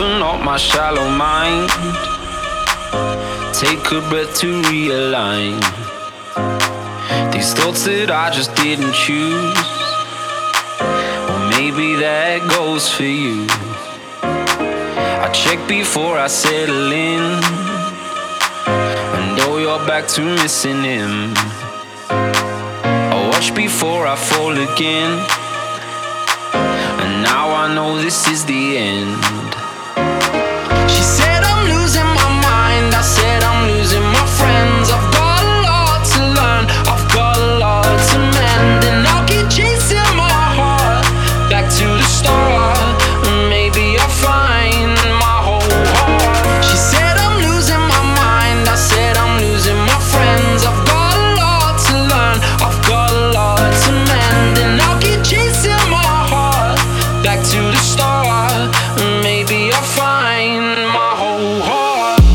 Soften up my shallow mind. Take a breath to realign these thoughts that I just didn't choose. Or maybe that goes for you. I check before I settle in. I know you're back to missing him. I watch before I fall again. And now I know this is the end. She said I'm losing my mind. I said I'm losing my friends. I've got a lot to learn. I've got a lot to mend. And I'll keep chasing my heart back to the start. And maybe I'll find my whole heart. She said I'm losing my mind. I said I'm losing my friends. I've got a lot to learn. I've got a lot to mend. And I'll keep chasing my heart back to the start. And maybe I'll find my whole heart.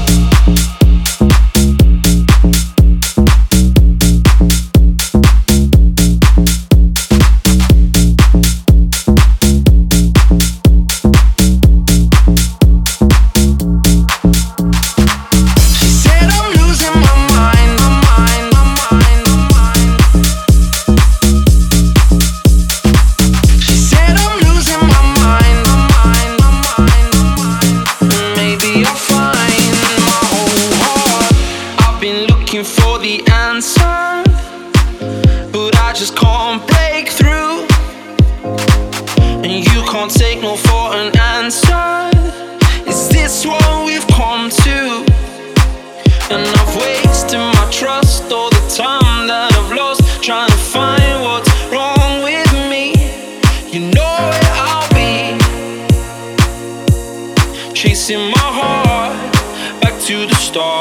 For the answer, but I just can't break through. And you can't take no for an answer. Is this what we've come to? And I've wasted my trust, all the time that I've lost trying to find what's wrong with me. You know where I'll be, chasing my heart back to the start.